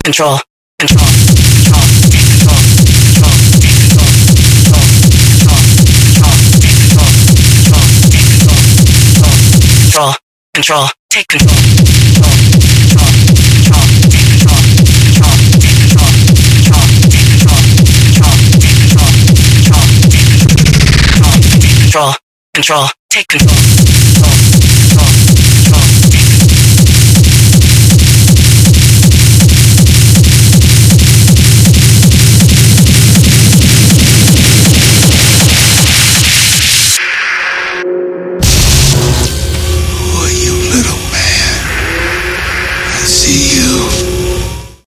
control, control, control, take control, control, take control, control, control, control, take control, control, control, take control, control, control, control, take control, control, take control, control, take control, control, take control, control, take control, control, take control, control, take control, control, control, control.